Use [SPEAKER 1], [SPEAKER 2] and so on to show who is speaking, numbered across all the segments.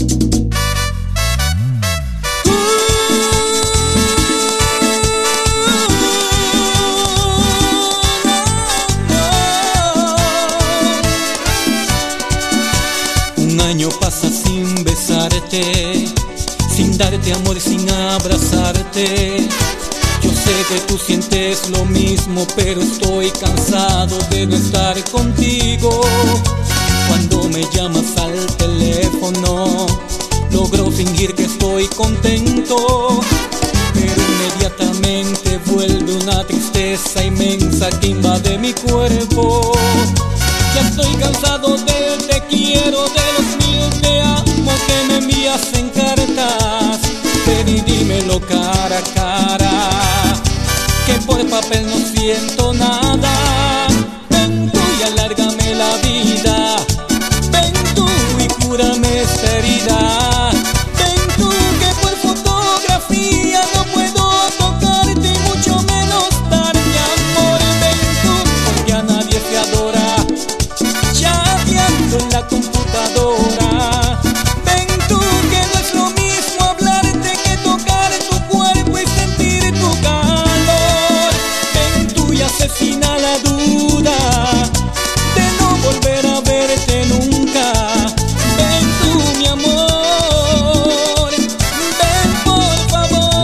[SPEAKER 1] Un año pasa sin besarte, sin darte amor, sin abrazarte. Yo sé que tú sientes lo mismo, pero estoy cansado de no estar contigo. Cuando me llamas al teléfono, logro fingir que estoy contento, pero inmediatamente vuelve una tristeza inmensa que invade mi cuerpo. Ya estoy cansado del te quiero, de los mil te amo que me envías en cartas. Ven y dímelo cara a cara, que por papel no siento nada. Ven tú y alárgame la vida, ven tú y cúrame esta herida. Ven tú que por fotografía no puedo tocarte, mucho menos darte amor. Ven tú porque a nadie se adora chateando en la computadora. Ven tú que no es lo mismo hablarte que tocar tu cuerpo y sentir tu calor. Ven tú y asesina la duda de no volver a verte nunca. Ven tú mi amor, ven por favor.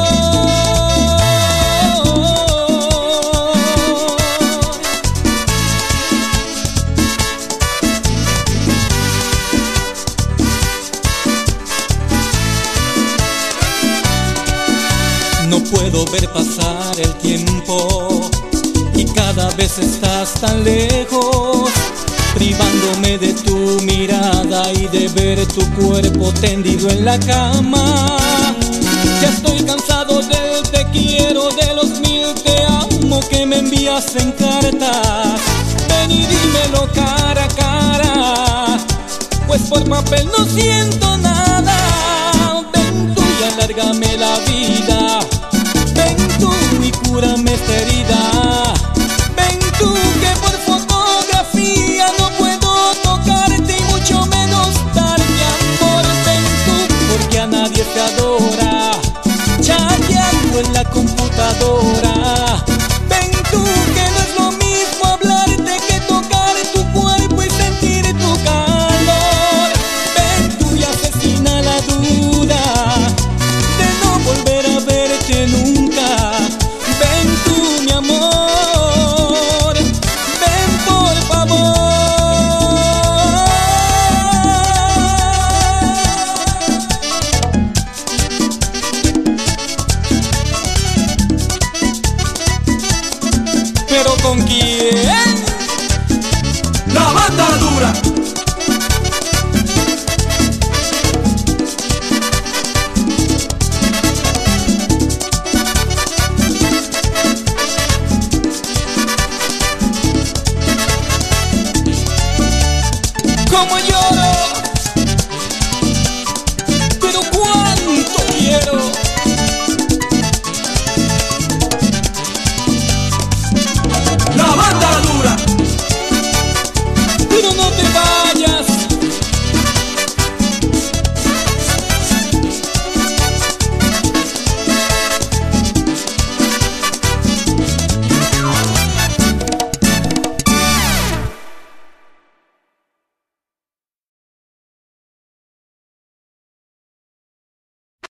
[SPEAKER 1] No puedo ver pasar el tiempo y cada vez estás tan lejos, privándome de tu mirada y de ver tu cuerpo tendido en la cama. Ya estoy cansado del te quiero, de los mil te amo que me envías en cartas. Ven y dímelo cara a cara, pues por papel no siento nada. Ven tú y alárgame la vida, ven tú y cúrame esta herida.